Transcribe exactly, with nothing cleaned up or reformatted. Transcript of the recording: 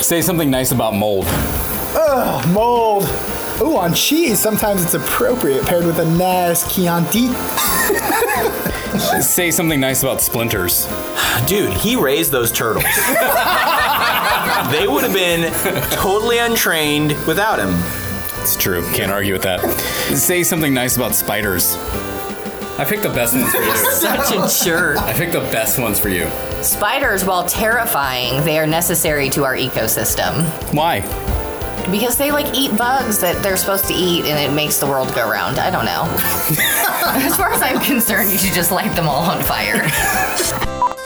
Say something nice about mold. Ugh, mold. Ooh, on cheese, sometimes it's appropriate paired with a nice Chianti. Say something nice about splinters. Dude, he raised those turtles. They would have been totally untrained without him. It's true. Can't argue with that. Say something nice about spiders. I picked the best ones for you. Such a jerk. I picked the best ones for you. Spiders, while terrifying, they are necessary to our ecosystem. Why? Because they, like, eat bugs that they're supposed to eat, and it makes the world go round. I don't know. As far as I'm concerned, you should just light them all on fire.